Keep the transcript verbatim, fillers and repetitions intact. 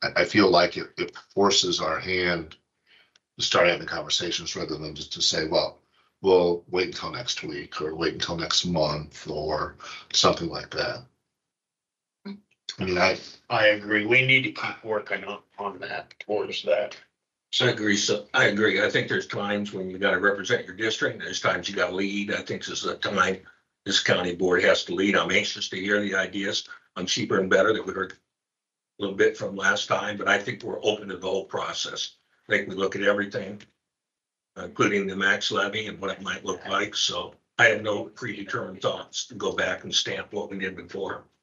I, I feel like it, it forces our hand to start having conversations rather than just to say, well, we'll wait until next week or wait until next month or something like that. I mean, I, I agree. We need to keep working on, on that, towards that. I agree. So I agree. I think there's times when you gotta represent your district. There's times you gotta lead. I think this is a time this county board has to lead. I'm anxious to hear the ideas on cheaper and better that we heard a little bit from last time, but I think we're open to the whole process. I think we look at everything, including the max levy and what it might look like. So I have no predetermined thoughts to go back and stamp what we did before.